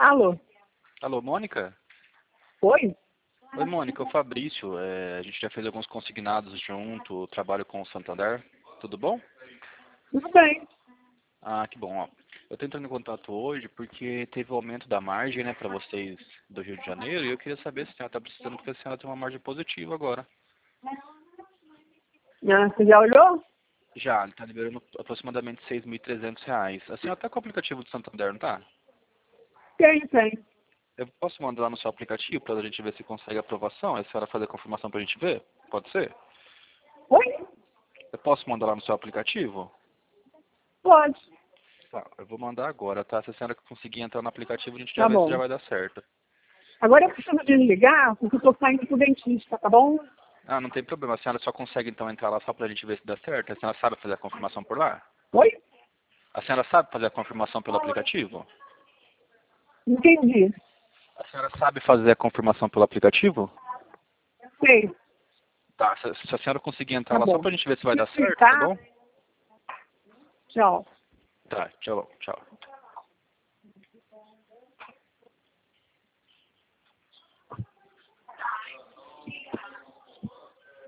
Alô? Alô, Mônica? Oi? Oi, Mônica, o Fabrício. A gente já fez alguns consignados junto, trabalho com o Santander. Tudo bom? Tudo bem. Ah, que bom. Ó. Eu estou entrando em contato hoje porque teve o aumento da margem, né, para vocês do Rio de Janeiro e eu queria saber se a senhora está precisando, porque a senhora tem uma margem positiva agora. Ah, você já olhou? Já, ele está liberando aproximadamente R$ 6.300. A senhora está com o aplicativo do Santander, não está? Tem. Eu posso mandar lá no seu aplicativo para a gente ver se consegue aprovação? Aí a senhora fazer a confirmação para a gente ver? Pode ser? Oi? Eu posso mandar lá no seu aplicativo? Pode. Tá, eu vou mandar agora, tá? Se a senhora conseguir entrar no aplicativo, a gente já Tá vê se já bom. vai dar certo. Agora eu preciso desligar porque eu tô saindo pro dentista, tá bom? Ah, não tem problema. A senhora só consegue então entrar lá só pra gente ver se dá certo? A senhora sabe fazer a confirmação por lá? Oi? A senhora sabe fazer a confirmação pelo aplicativo? Entendi. A senhora sabe fazer a confirmação pelo aplicativo? Sei. Tá, se a senhora conseguir entrar Tá lá só bom. pra gente ver se vai dar certo, tá Tá? bom? Tchau. Tá, tchau, tchau.